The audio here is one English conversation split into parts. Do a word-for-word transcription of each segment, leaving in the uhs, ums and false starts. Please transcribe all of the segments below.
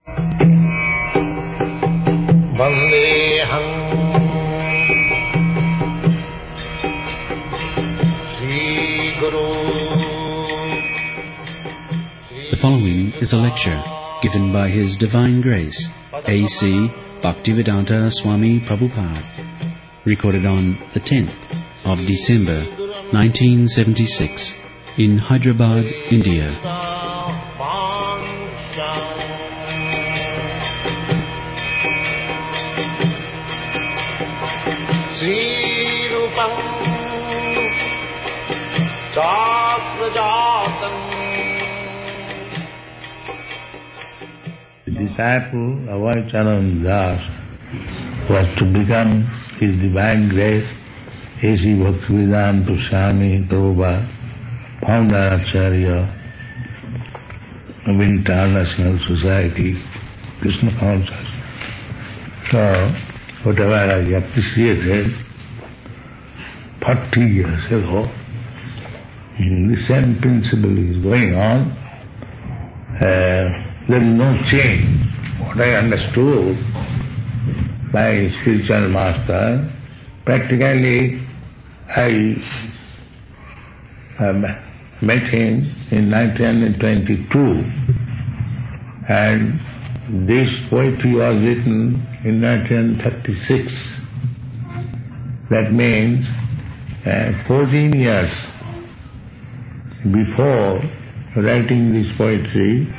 Vandeham Sri Guru. The following is a lecture given by His Divine Grace, A C Bhaktivedanta Swami Prabhupada, recorded on the tenth of December nineteen seventy-six in Hyderabad, India. The disciple of Vaichananda Das was to become His Divine Grace, A C Bhaktivedanta Swami Prabhupada, founder Acharya of International Society, Krishna Consciousness. So, whatever I appreciated forty years ago, the same principle is going on. Uh, there is no change. What I understood by spiritual master, practically I um, met him in nineteen twenty-two, and this poetry was written in nineteen thirty-six. That means uh, fourteen years before writing this poetry,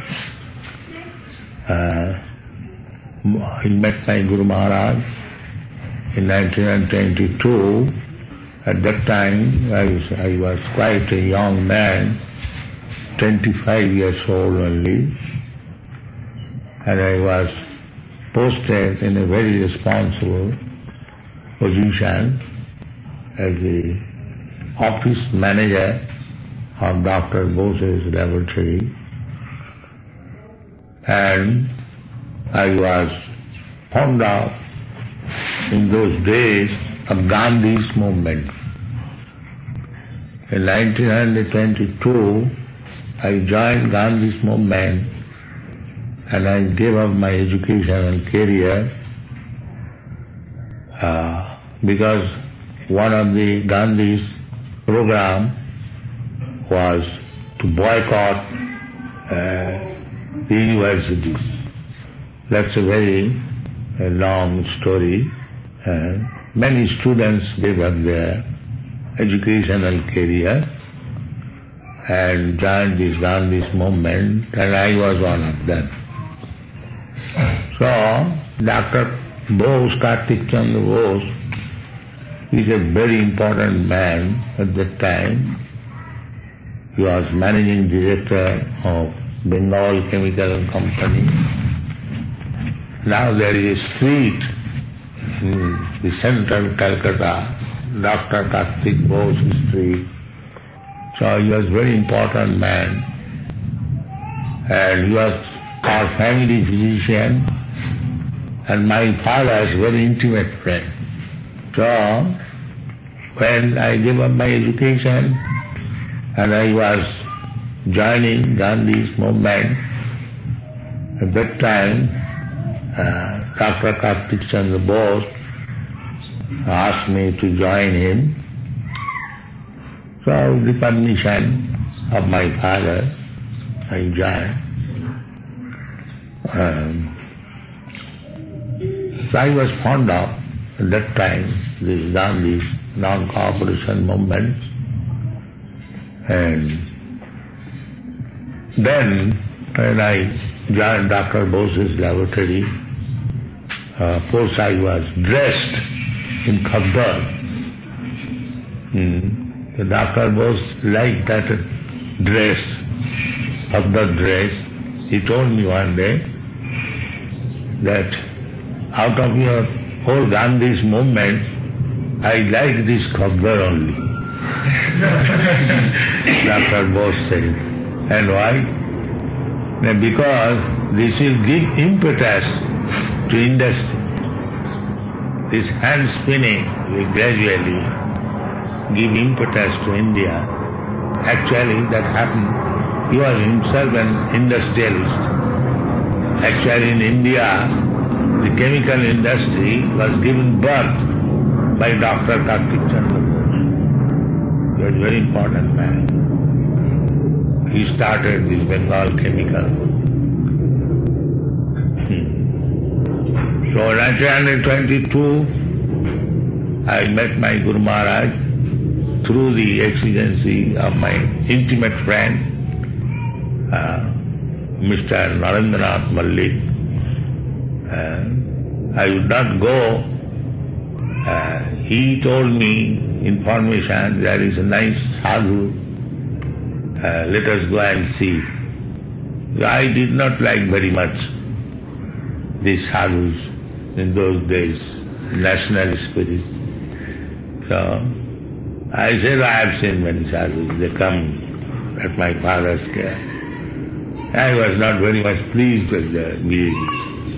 uh, I met my Guru Maharaj in nineteen twenty-two. At that time, I was, I was quite a young man, twenty-five years old only, and I was posted in a very responsible position as the office manager of Doctor Bose's laboratory, and I was fond of, in those days, of Gandhi's movement. In nineteen twenty-two, I joined Gandhi's movement and I gave up my educational career uh, because one of the Gandhi's program was to boycott uh, the universities. That's a very uh, long story. Uh, many students gave up their educational career and joined this Gandhi's movement, and I was one of them. So, Doctor Bose, Kartik Chandra Bose, is a very important man at that time. He was managing director of Bengal Chemical Company. Now there is a street in the central Calcutta, Doctor Kartik Bose Street. So he was a very important man, and he was our family physician and my father's very intimate friend. So when I gave up my education and I was joining Gandhi's movement, at that time uh, Doctor Kartik Chandra Bose asked me to join him. So with the permission of my father, I joined. Um, so I was fond of, at that time, this Gandhi's non-cooperation movement. And then when I joined Doctor Bose's laboratory, uh, of course I was dressed in khabbar. Hmm. So Doctor Bose liked that dress, khabbar dress. He told me one day that out of your whole Gandhi's movement, I like this khabbar only. Doctor Bose said. And why? Because this will give impetus to industry. This hand spinning will gradually give impetus to India. Actually, that happened. He was himself an industrialist. Actually in India, the chemical industry was given birth by Doctor Kartik Chandra Bose. He was a very important man. He started this Bengal chemical. Hmm. So in nineteen twenty-two, I met my Guru Maharaj through the exigency of my intimate friend, uh, Mister Narendranath Mallik. Uh, I would not go. Uh, he told me information, there is a nice sadhu, uh, let us go and see. I did not like very much these sadhus in those days, national spirit. So I said, I have seen many sadhus, they come at my father's care. I was not very much pleased with the behavior.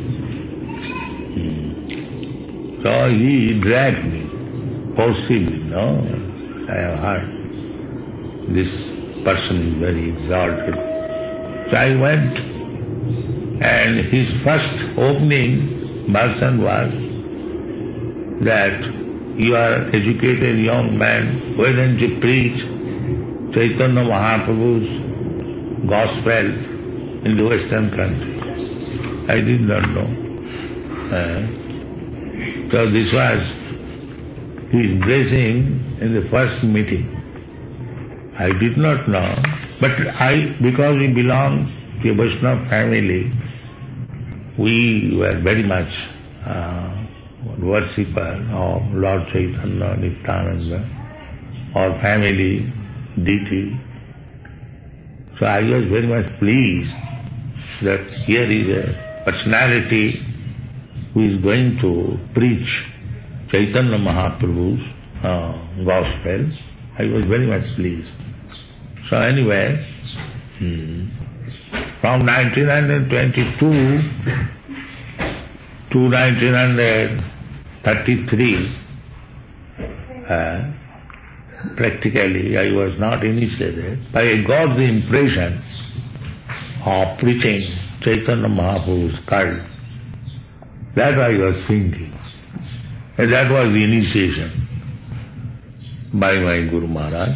Hmm. So he dragged me, forcibly, no? I have heard this person is very exalted. So I went, and his first opening version was that you are educated young man, why don't you preach Chaitanya Mahaprabhu's gospel in the Western country? I did not know. Uh, so this was his blessing in the first meeting. I did not know, but I, because we belonged to a Vaishnava family, we were very much uh, worshipper of Lord Chaitanya, Nityananda, our family deity. So I was very much pleased that here is a personality who is going to preach Chaitanya Mahaprabhu's uh, gospel. I was very much pleased. So anyway, hmm, from nineteen twenty-two to nineteen thirty-three, uh, practically I was not initiated, but I got the impression of preaching Chaitanya Mahaprabhu's cult. That I was thinking. And that was the initiation by my Guru Maharaj.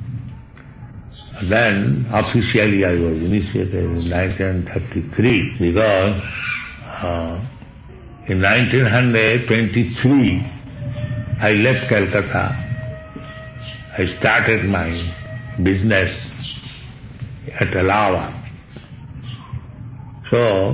Then officially I was initiated in nineteen thirty-three because uh, in nineteen twenty-three I left Calcutta. I started my business at Allahabad. So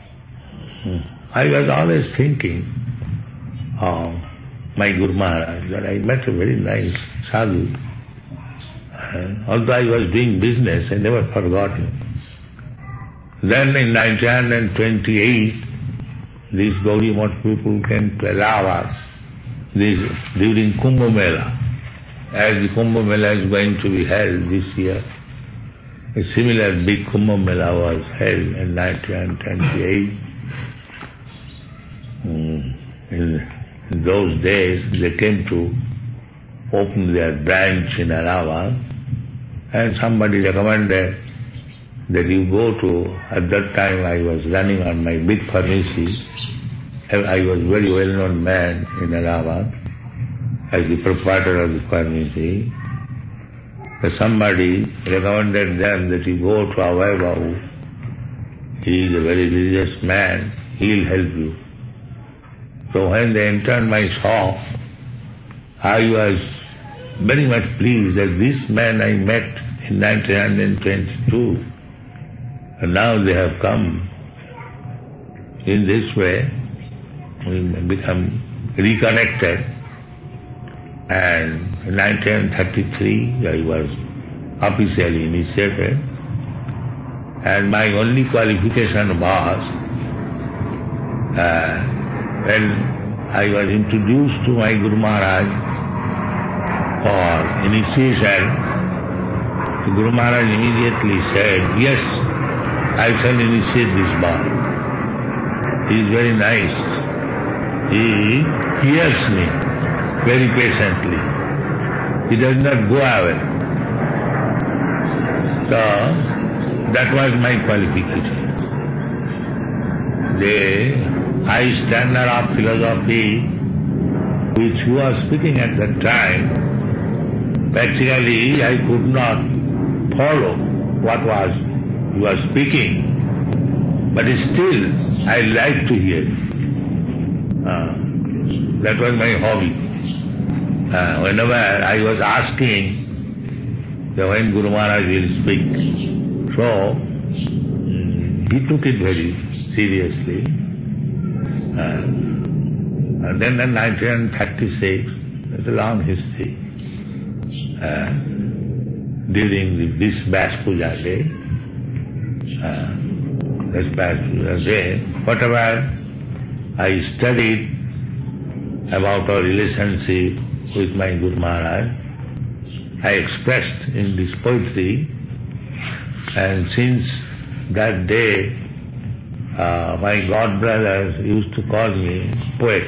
I was always thinking of my Guru Maharaj, that I met a very nice sadhu. And although I was doing business, I never forgot him. Then in nineteen twenty-eight, these Gaudi Math people came to Allahabad this, during Kumbh Mela. As the Kumbh Mela is going to be held this year, a similar big Kumbh Mela was held in nineteen twenty-eight. Mm. In, in those days, they came to open their branch in Allahabad, and somebody recommended that you go to, at that time I was running on my big pharmacy. I was a very well-known man in Allahabad as the proprietor of the pharmacy. So somebody recommended them that you go to Abhay Babu. He is a very religious man, he will help you. So when they entered my shop, I was very much pleased that this man I met in nineteen twenty-two, and now they have come. In this way, we become reconnected. And in nineteen thirty-three, I was officially initiated. And my only qualification was, uh, when I was introduced to my Guru Maharaj for initiation, the Guru Maharaj immediately said, yes, I shall initiate this boy. He is very nice. He hears me very patiently. He does not go away. So, that was my qualification. the high standard of philosophy which you are speaking at that time, practically I could not follow what was you were speaking, but still I like to hear. Uh, that was my hobby. Uh, whenever I was asking that when Guru Maharaj will speak, so um, he took it very seriously. Uh, and then in nineteen thirty-six, it's a long history, uh, during the, this Vyas Puja day, uh, this Vyas Puja day, whatever I studied about our relationship with my Guru Maharaj, I expressed in this poetry, and since that day, uh, my god brothers used to call me poet,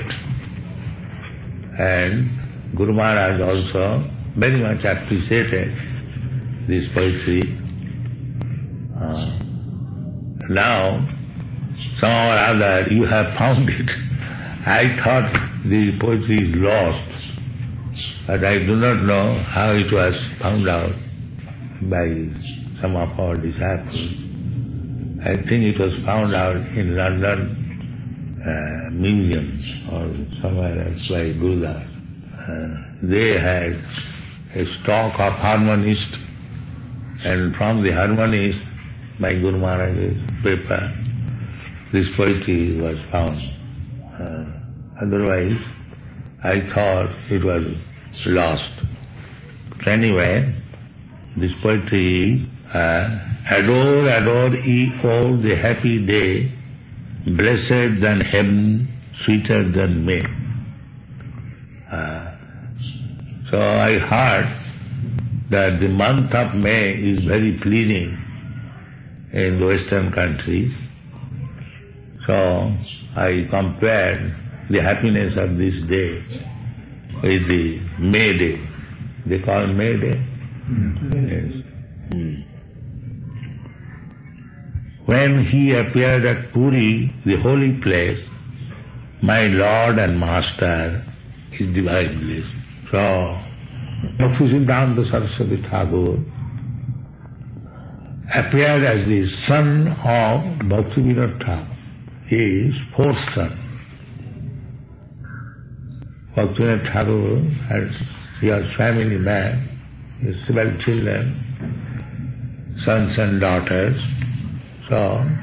and Guru Maharaj also very much appreciated this poetry. Uh, now, somehow or other you have found it. I thought the poetry is lost, but I do not know how it was found out by some of our disciples. I think it was found out in London uh, Museum or somewhere else by Gurudas. Uh, they had a stock of harmonists, and from the harmonist, by Guru Maharaj's paper, this poetry was found. Uh, otherwise, I thought it was lost. But anyway, this poetry, uh, adore, adore ye all the happy day, blessed than heaven, sweeter than May. Uh, so I heard that the month of May is very pleasing in the Western countries. So I compared the happiness of this day with the May Day. They call May Day? Mm. Yes. Mm. When he appeared at Puri, the holy place, my Lord and Master, His divine bliss. So, Bhaktisiddhanta Saraswati Thakur appeared as the son of Bhaktivinoda Thakur, his fourth son. Bhaktivinoda Thakur had, he was family man, he had several children, sons and daughters. So,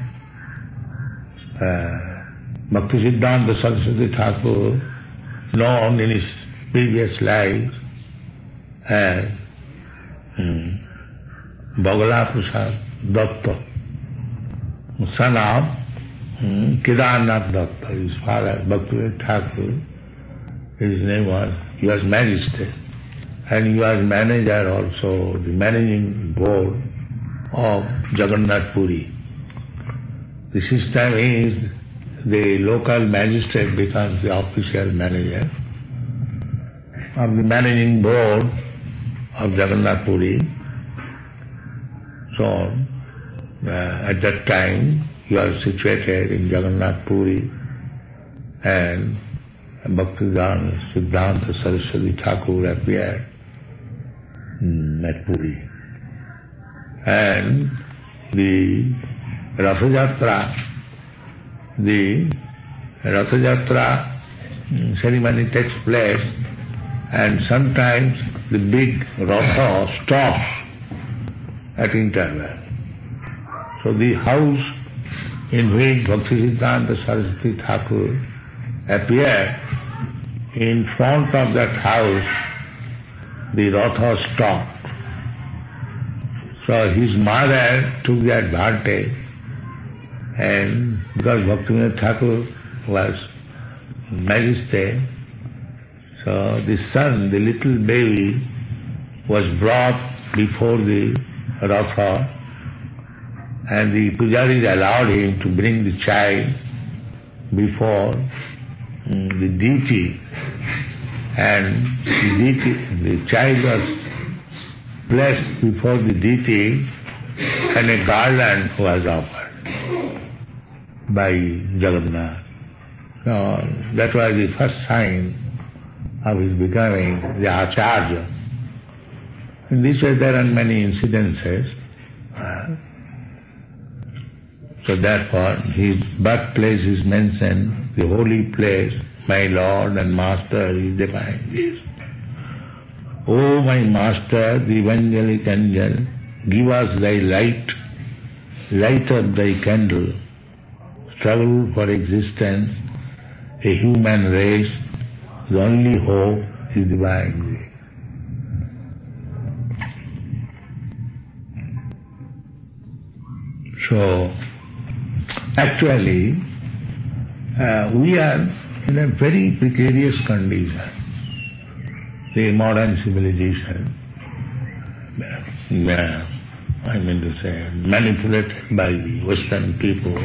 uh, Bhaktisiddhanta Saraswati Thakur, known in his previous life as hmm, Bhagala Prasad Datta, son of hmm, Kedarnath Datta, his father, Bhaktivinoda Thakur, his name was, he was magistrate, and he was manager also, the managing board of Jagannath Puri. The system is the local magistrate becomes the official manager of the managing board of Jagannath Puri. So, uh, at that time, he was situated in Jagannath Puri, and Bhaktisiddhanta Siddhanta Saraswati Thakur appeared mm, at Puri. And the Ratha Jatra, the Ratha Jatra ceremony takes place, and sometimes the big Ratha stops at interval. So the house in which Bhaktisiddhanta Saraswati Thakur appeared, in front of that house the Ratha stopped. So his mother took the advantage, and because Bhaktivinoda Thakur was magistrate, so the son, the little baby, was brought before the Ratha, and the pujaris allowed him to bring the child before um, the deity, and the deity, the child was placed before the deity, and a garland was offered. by Jagannath. So that was the first sign of his becoming the Acharya. In this way there are many incidences. So therefore his birthplace is mentioned, the holy place, my Lord and Master is defined this. O my Master, the evangelic angel, give us thy light, light up thy candle, struggle for existence, a human race, the only hope is divine grace. So, actually, uh, we are in a very precarious condition. The modern civilization, uh, I mean to say, manipulated by the Western people,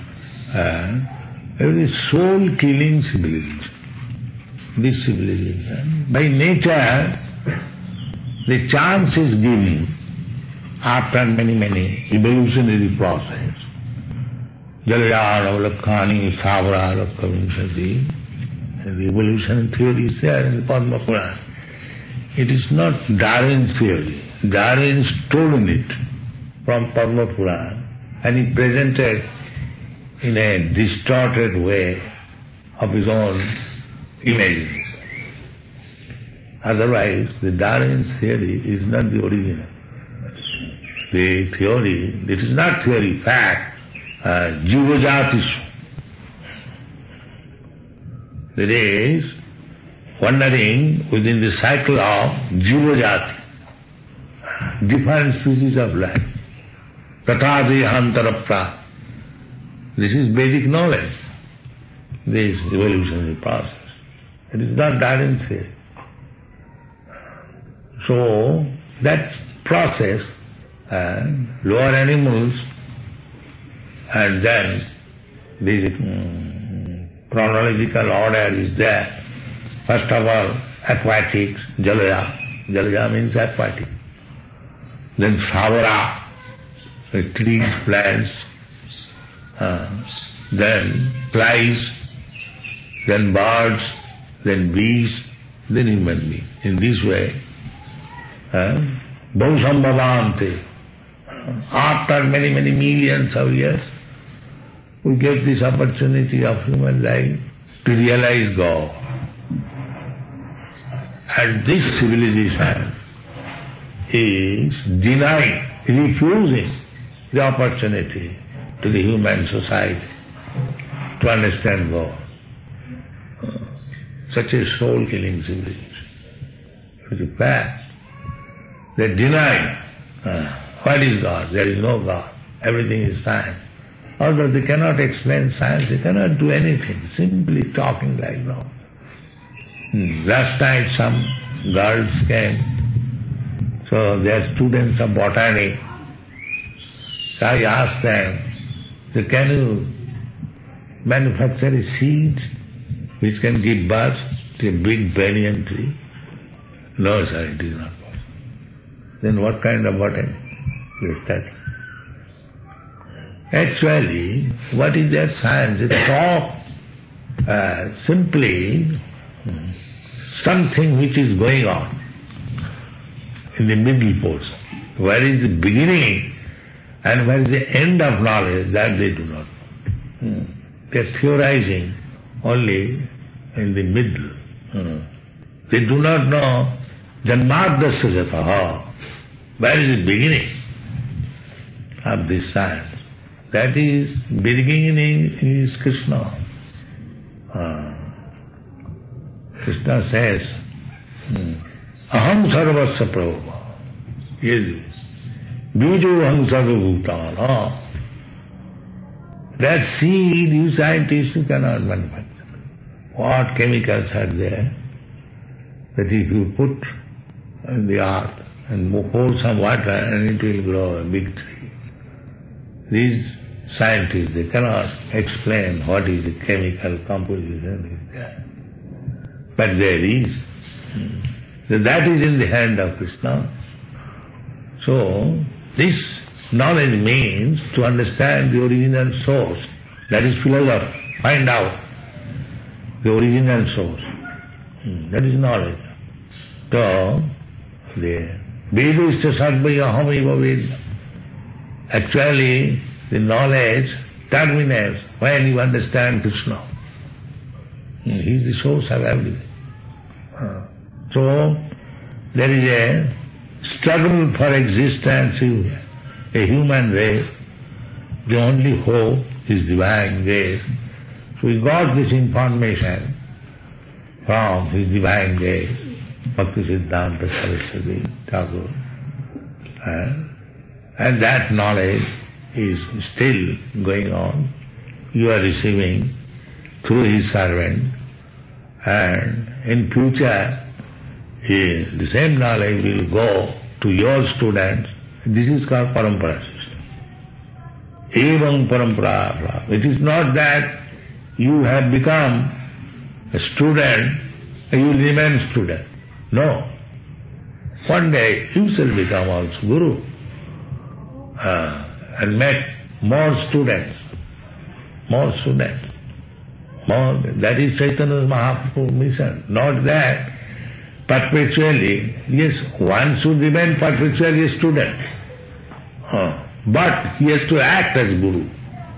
uh, it is soul-killing civilization. This civilization, by nature, the chance is given after many, many evolutionary process. Jalya, Navalakhani, Savara, Lakhavimsati, the evolution theory is there in the Padma Purana. It is not Darwin's theory. Darwin stolen it from Padma Purana and he presented in a distorted way of his own imagination. Otherwise, the Darwin's theory is not the original. The theory, it is not theory, fact, uh, Jivajatishu. There is wandering within the cycle of Jivajati, different species of life. Tatadihantara. This is basic knowledge, this evolutionary process. It is not Darwin's theory. So, that process, uh, lower animals, and then the um, chronological order is there. First of all, aquatics, Jalaya. Jalaya means aquatic. Then Savara, the trees, plants, uh, then flies, then birds, then bees, then human being. In this way, Bhausambhavante, after many, many millions of years, we get this opportunity of human life to realize God. And this civilization is denying, refusing the opportunity to the human society to understand God. Such a soul-killing civilization. It is a fact. They deny uh, what is God. There is no God. Everything is science. Although they cannot explain science, they cannot do anything, simply talking like that. Hmm. Last night some girls came, so they are students of botany. So I asked them, so can you manufacture a seed which can give birth to a big banyan tree? No, sir, it is not possible. Then what kind of botany is that? Actually, what is their science? They talk uh, simply hmm, something which is going on in the middle portion. Where is the beginning and where is the end of knowledge, that they do not know. Hmm. They are theorizing only in the middle. Hmm. They do not know Janmadasya Jataha. Where is the beginning of this science? That is, beginning is Krishna. Uh, Krishna says, Aham sarvasya prabhu. Yes. Bijo aham sarva bhutana. That seed, you scientists, you cannot manufacture. What chemicals are there? That if you put in the earth and pour some water and it will grow a big tree. These scientists, they cannot explain what is the chemical composition is there. But there is. So that is in the hand of Krishna. So, this knowledge means to understand the original source That is philosophy. Find out the original source. Hmm. That is knowledge. So, the Vedista Sarvaya Ahamiva Ved. Actually, the knowledge terminates when you understand Krishna. He is the source of everything. So, there is a struggle for existence in a human race. The only hope is divine grace. So we got this information from his divine grace, Bhaktisiddhanta Saraswati Thakur. And that knowledge is still going on. You are receiving through his servant, and in future he, the same knowledge will go to your students. This is called parampara system. Evam parampara. It is not that you have become a student and you will remain student. No. One day you shall become also guru uh, and make more students. More students. More. That is Chaitanya Mahaprabhu's mission. Not that perpetually, yes, one should remain perpetually a student. Uh, but he has to act as guru.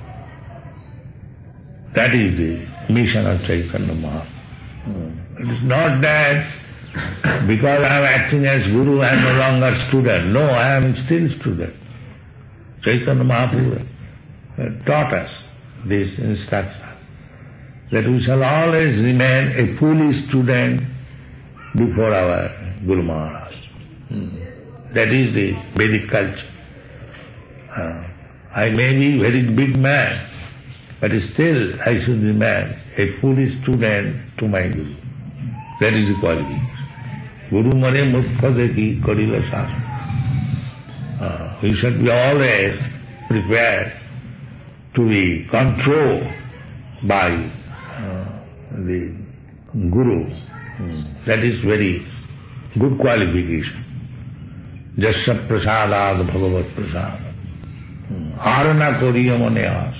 That is the mission of Chaitanya Mahaprabhu. It is not that because I am acting as guru, I am no longer student. No, I am still student. Chaitanya Mahaprabhu taught us this instruction, that we shall always remain a fully student before our Guru Maharaj. Hmm. That is the Vedic culture. Uh, I may be very big man, but still I should remain a fully student to my Guru. That is the quality. Guru mare mukha dekhi kadila shastra. We should be always prepared to be controlled by uh, the Guru. Hmm. That is very good qualification. Jasya prasadad bhagavat prasad. Arana koriya mane as.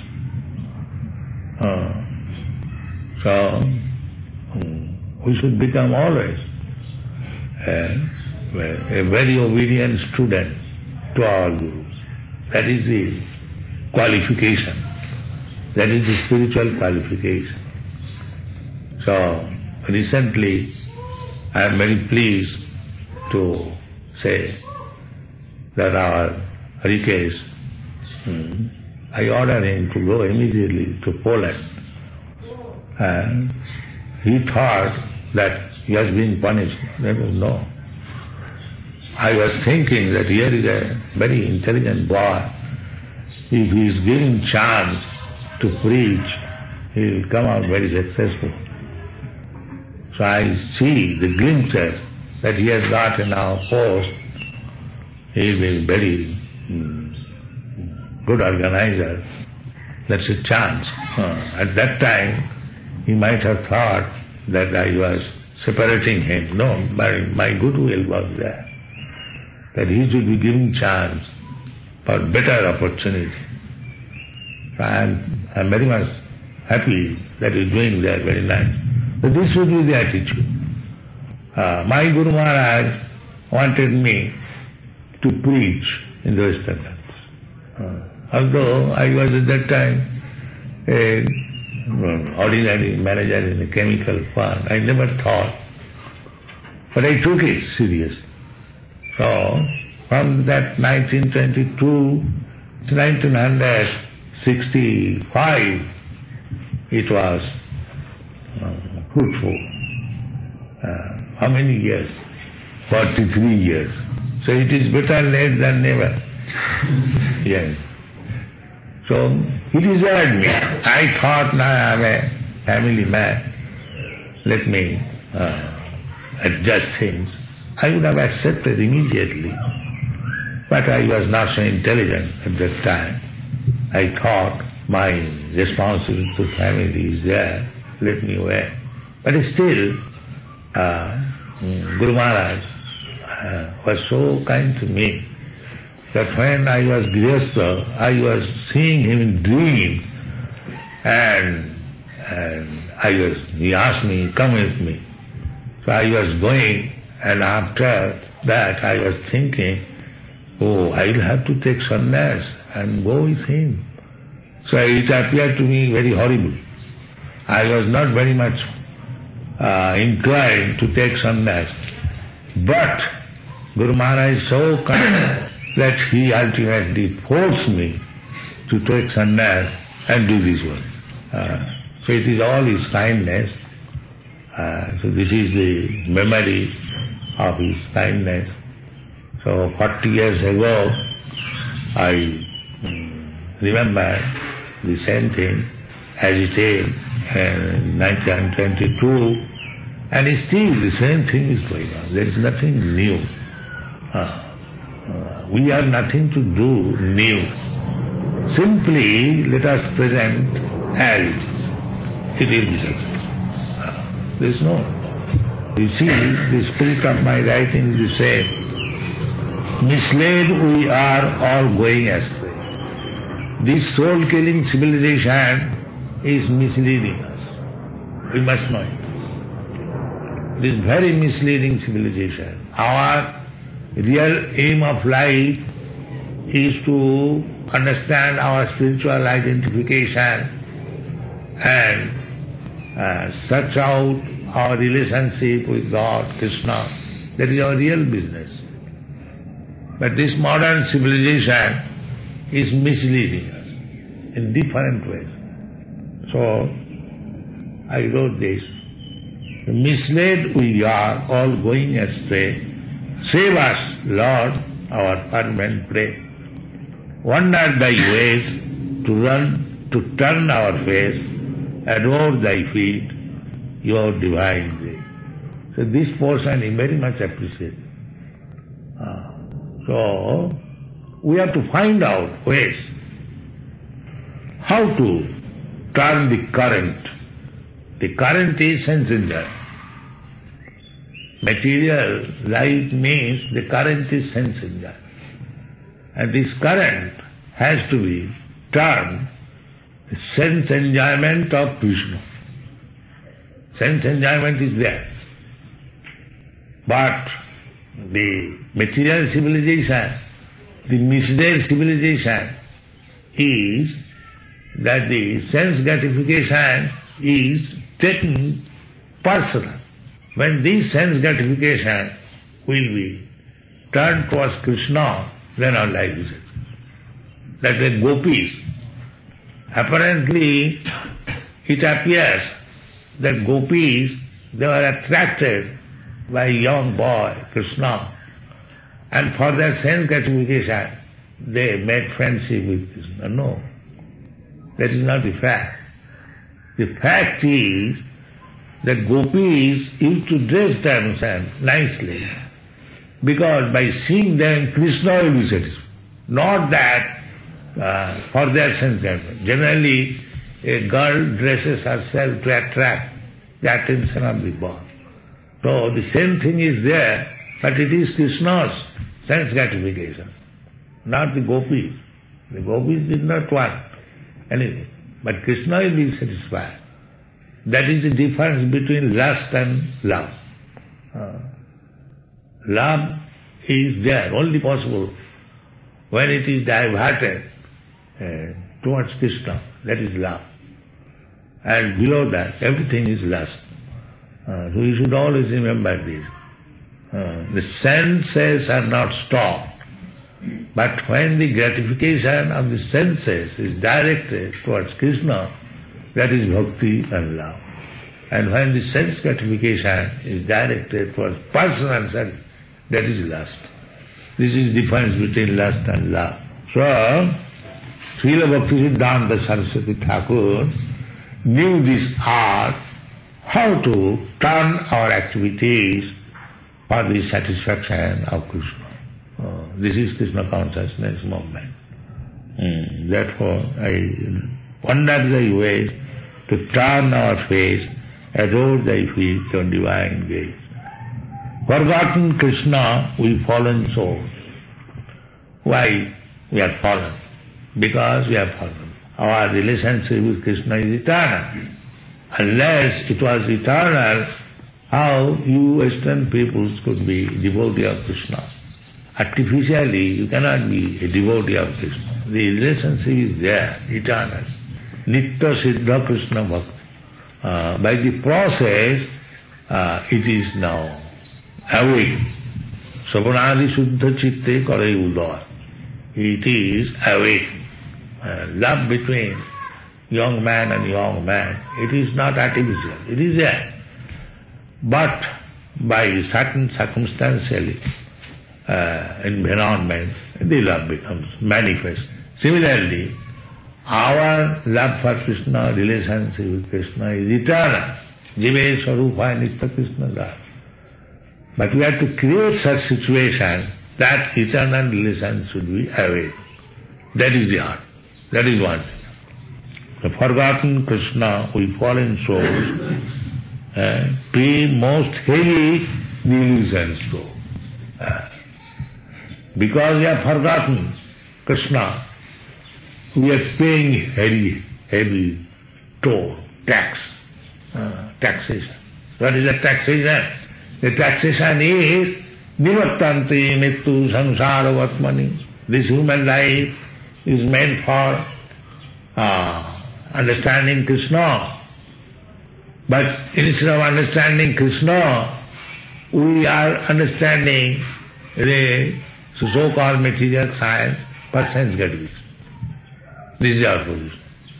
So, hmm, we should become always a, a very obedient student to our Gurus. That is the qualification. That is the spiritual qualification. So, recently, I am very pleased to say that our Harikesh, hmm, I ordered him to go immediately to Poland. And he thought that he has been punished. I don't know. I was thinking that here is a very intelligent boy. If he is given chance to preach, he will come out very successful. So I see the glimpses that he has got in our post. He is a very mm, good organizer. That's a chance. Uh, at that time, he might have thought that I was separating him. No, my, my goodwill was there. That he should be given chance for better opportunity. So I am I am very much happy that he is doing that, very nice. But this should be the attitude. Uh, my Guru Maharaj wanted me to preach in the Western countries. Uh, although I was at that time a ordinary manager in a chemical firm, I never thought. But I took it seriously. So, from that nineteen twenty-two to nineteen sixty-five, it was uh, fruitful. Uh, how many years? forty-three years. So it is better late than never. Yes. So he deserved me. I thought, now I am a family man. Let me uh, adjust things. I would have accepted immediately. But I was not so intelligent at that time. I thought my responsibility to family is there. Let me wait. But still, uh, Guru Maharaj uh, was so kind to me that when I was Grihastha, I was seeing him in dream And, and I was, he asked me, come with me. So I was going, and after that I was thinking, oh, I will have to take sannyas and go with him. So it appeared to me very horrible. I was not very much uh, inclined to take sannyas. But Guru Maharaj is so kind that he ultimately forced me to take sannyas and do this one. Uh, so it is all his kindness. Uh, so this is the memory of his kindness. So forty years ago, I mm, remember the same thing as it is in nineteen twenty-two, and still the same thing is going on. There is nothing new. Uh, uh, we have nothing to do new. Simply let us present as it is. It will be successful. Uh, there is no. You see, the spirit of my writing is the same. Misled we are all going astray. This soul-killing civilization is misleading us. We must know it. This very misleading civilization. Our real aim of life is to understand our spiritual identification and uh, search out our relationship with God, Krishna. That is our real business. But this modern civilization is misleading us in different ways. So, I wrote this. Misled we are, all going astray. Save us, Lord, our fervent prayer. Wander thy ways, to run, to turn our face, adore thy feet, your divine grace. So this portion is very much appreciated. Uh, so, we have to find out ways how to turn the current. The current is sense enjoyment. Material life means the current is sense enjoyment. And this current has to be turned the sense enjoyment of Krishna. Sense enjoyment is there. But the material civilization, the misled civilization is that the sense gratification is taken personal. When this sense gratification will be turned towards Krishna, then our life is it. Like the gopis, apparently it appears that gopis, they were attracted by a young boy, Krishna, and for their sense gratification, they made friendship with Krishna. No, that is not the fact. The fact is that gopis used to dress themselves nicely, because by seeing them, Krishna will be satisfied. Not that uh, for their sense gratification. Generally, a girl dresses herself to attract the attention of the boy. So the same thing is there, but it is Krishna's sense gratification, not the gopis. The gopis did not want anything, but Krishna will be satisfied. That is the difference between lust and love. Uh, love is there, only possible when it is diverted uh, towards Krishna. That is love. And below that, everything is lust. Uh, so you should always remember this. Uh, the senses are not stopped, but when the gratification of the senses is directed towards Krishna, that is bhakti and love. And when the sense gratification is directed towards personal service, that is lust. This is the difference between lust and love. So, Srila Bhaktisiddhanta Saraswati Thakur knew this art, how to turn our activities for the satisfaction of Krishna. Oh, this is Krishna consciousness movement. Mm. Therefore, I wonder thy ways, to turn our face, adore thy feet on divine grace. Forgotten Krishna, we fallen souls. Why we are fallen? Because we are fallen. our relationship with Krishna is eternal. Unless it was eternal, how you Western peoples could be devotee of Krishna? Artificially, you cannot be a devotee of Krishna. The relationship is there, eternal. Nitya Siddha Krishna Bhakti. Uh, by the process, uh, it is now awake. Savanadi Suddha Chitte Karai Udaya. It is awake. Uh, love between young man and young man, it is not artificial, it is there. But by certain circumstantial uh, environment, the love becomes manifest. Similarly, our love for Krishna, relationship with Krishna is eternal. Jive Sarupa Nitya Krishna Love. But we have to create such situation that eternal relation should be awake. That is the art. That is one thing. The forgotten Krishna, we fallen souls, uh, pay most heavy the illusions to. Uh, because we have forgotten Krishna, we are paying heavy, heavy toll, tax, uh, taxation. What is the taxation? The taxation is nivattanti mittu samsara vatmani. This human life is meant for uh, understanding Krishna. But instead of understanding Krishna, we are understanding the so-called material science for sense gratification. This is our position.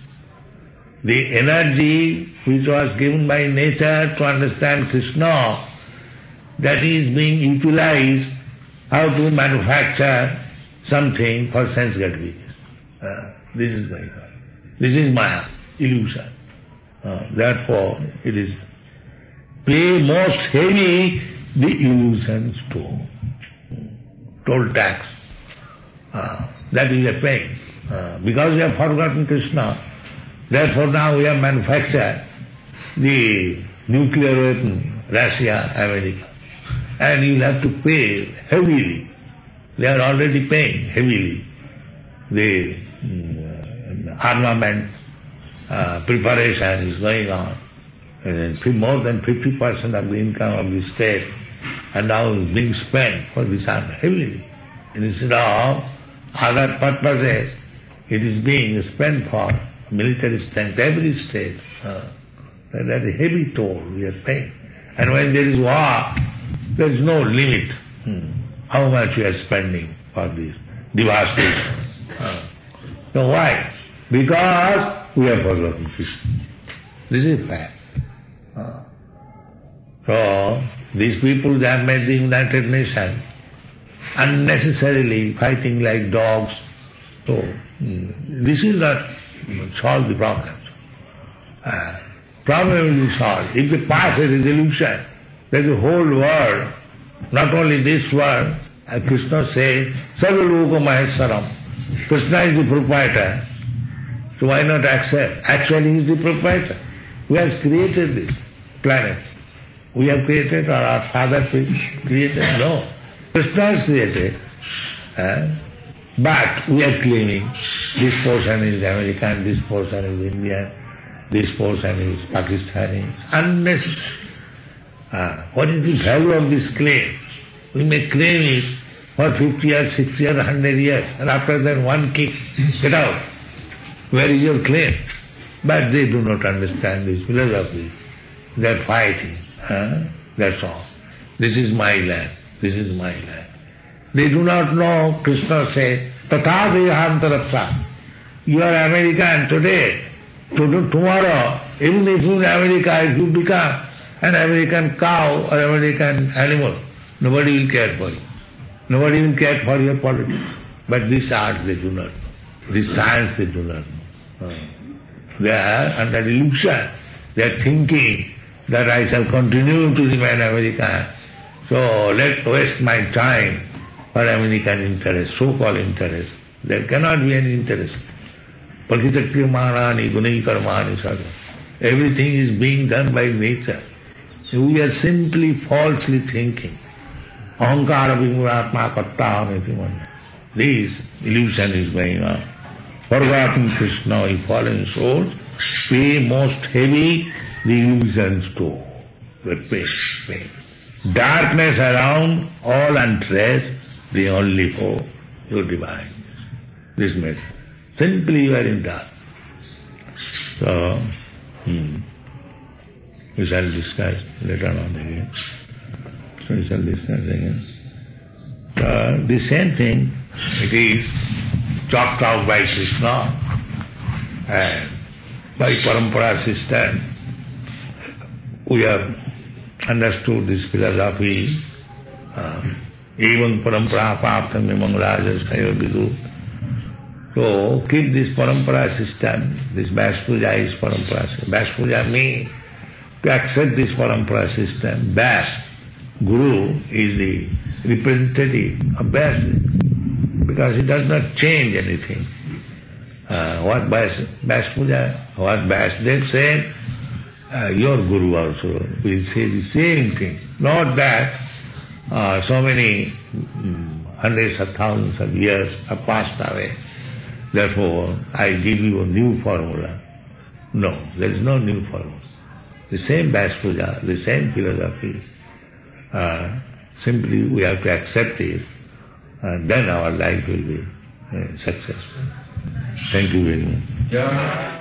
The energy which was given by nature to understand Krishna, that is being utilized how to manufacture something for sense gratification. Uh, this is my This is Maya, illusion. Uh, therefore, it is pay most heavy the illusions toll. Toll tax. Uh, that is a pain. Uh, because we have forgotten Krishna, therefore now we have manufactured the nuclear weapon, Russia, America. And you will have to pay heavily. They are already paying heavily the um, armament uh, preparation is going on. And more than fifty percent of the income of the state and now is being spent for this army heavily. Instead of other purposes, it is being spent for military strength, every state. Uh, that is a heavy toll we are paying. And when there is war, there is no limit hmm. how much we are spending for this devastation. Uh, so why? Because we have forgotten Krishna. This is fact. Uh, so, these people, they have made the United Nations unnecessarily fighting like dogs. So, mm, this is not solve the problem. Uh, problem will be solved. If they pass a resolution, that the whole world, not only this world, as Krishna says, Sarva Loka Maheswaram. Krishna is the proprietor. So why not accept? Actually he is the proprietor. Who has created this planet? We have created, or our father created? No. Krishna has created. Uh, but we are claiming this portion is American, this portion is Indian, this portion is Pakistani. Unnecessary. Uh, what is the value of this claim? We may claim it for fifty years, sixty years, one hundred years, and after that one kick, get out. Where is your claim? But they do not understand this philosophy. They are fighting. Huh? That's all. This is my land. This is my land. They do not know, Krishna said, Tatha dehantarapsa. You are American today. Tomorrow, even if you in America, if you become an American cow or American animal, nobody will care for you. Nobody will care for your politics. But this art they do not know. This science they do not know. They are under illusion. They are thinking that I shall continue to remain American. So let waste my time for American interest, so-called interest. There cannot be any interest. Prakritakriyamanani gunai karmani sadha. Everything is being done by nature. We are simply falsely thinking. Ahankara vimuratma katta. This illusion is going on. forgotten Krishna, a fallen soul, pay most heavy the illusions too. The pain, pain. Darkness around, all untrace, the only hope, your divine. This means simply you are in dark. So, hmm, we shall discuss later on again. So we shall discuss again. Uh, the same thing, it is talked out by Krishna and by parampara system. We have understood this philosophy. Um, even parampara paptam imam rajas sayo vidu. So keep this parampara system. This Vyasa Puja is parampara system. Vyasa Puja means to accept this parampara system. Vyasa, Guru, is the representative of Vyasa, because he does not change anything. Uh, what Vyasa, Vyasa Puja, what Vyasadeva said, uh, your Guru also will say the same thing. Not that uh, so many um, hundreds of thousands of years have passed away. Therefore, I give you a new formula. No, there is no new formula. The same Vyasa Puja, the same philosophy. Uh, simply we have to accept it, and then our life will be uh, successful. Thank you very much. Yeah.